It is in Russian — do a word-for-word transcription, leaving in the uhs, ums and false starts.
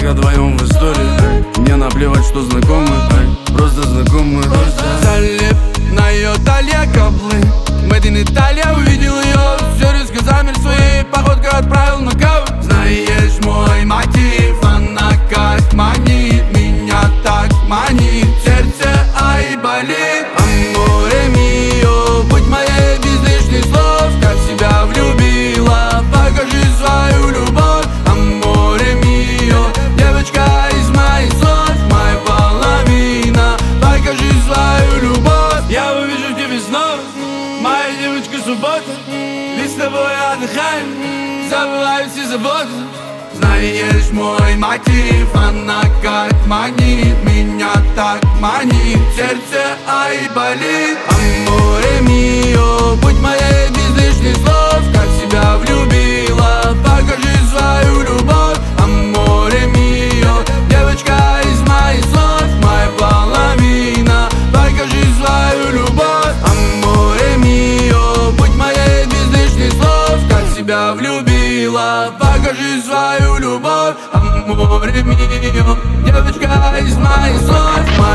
только вдвоем в истории. Мне наплевать, что знакомы, просто знакомы. Залип на ее талия каблы, Made in Italia, увидел ее, все резко замер своей походкой, отправил на каву. Знаешь мой мотив, она как магнит, меня так манит, сердце ай болит. Аморе мио, будь моей без лишних слов, как себя влюбила, покажи свою любовь. Аморе мио, девочка из моих слов, моя половина, покажи свою любовь. Я увижу в тебе снова, моя девочка суббота, ведь с тобой отдыхаем, забываю все заботы. Знаешь мой мотив, она как магнит, меня так манит, сердце ай болит. Аморе мио, будь моей без лишних слов, как себя влюбила, покажи свою любовь. Аморе мио, девочка из моих слов, моя половина, покажи свою любовь. Аморе мио, будь моей без лишних слов, как себя влюбила, покажи свою любовь. Аморе мио, девочка из моих слов.